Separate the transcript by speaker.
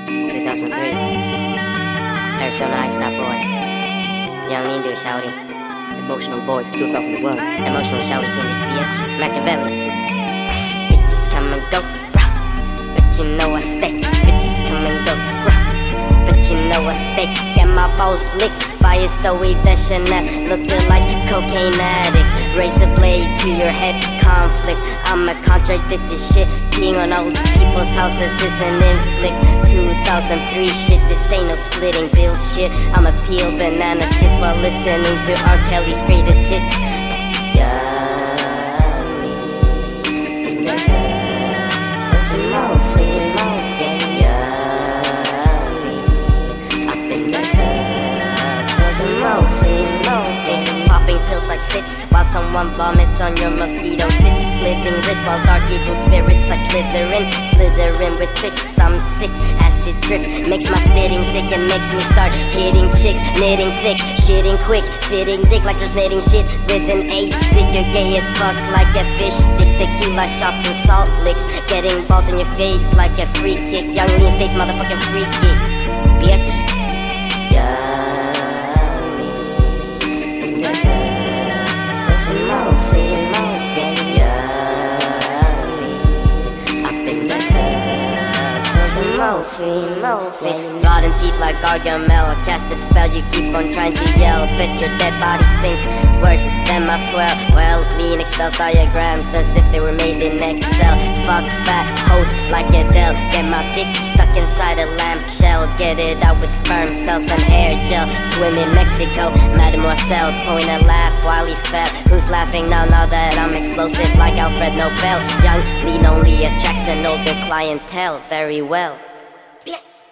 Speaker 1: 2003. Arizona Ice Not Boys. Young Nindu Shouty.
Speaker 2: Emotional Boys 2001.
Speaker 1: Emotional Shouty seen this bitch. Machiavelli. Bitches come and go, bruh, but you know I stay. Bitches come and go, bruh, but you know I stay. Get my balls licked by a Zoe Deschanel, looking like a cocaine addict. Razor blade to your head, conflict. I'ma contradict this shit. Being on old people's houses is an inflict. 2003 shit, this ain't no splitting bill shit. I'ma peel banana skits while listening to R. Kelly's greatest hits. Yummy, in the hood, for some more free morphine. Yummy, up in the hood, for some more free morphine. Popping pills like sits while someone vomits on your mosquito tits. Slitting wrists while dark evil spirits like Slytherin. Slithering with tricks, I'm sick. Acid drip makes my spitting sick and makes me start hitting chicks. Knitting thick, shitting quick, fitting dick like you're spitting shit with an 8-stick. You're gay as fuck like a fish stick. Tequila shots and salt licks, getting balls in your face like a free kick. Young Lean State's motherfucking free kick, bitch. Yummy, in the hood, for some more free morphine. Yummy, up in the hood, for some more free morphine. Rotten teeth like Gargamel, cast a spell, you keep on trying to yell. Bet your dead body stinks worse than my swell. Well, Lean expels diagrams as if they were made in Excel. Fuck fat host like Adele. Get my dick stuck inside a lamp shell. Get it out with sperm cells and hair gel. Swim in Mexico, Mademoiselle. Point a laugh while he fell. Who's laughing now that I'm explosive like Alfred Nobel? Young Lean only attracts an older clientele very well, bitch.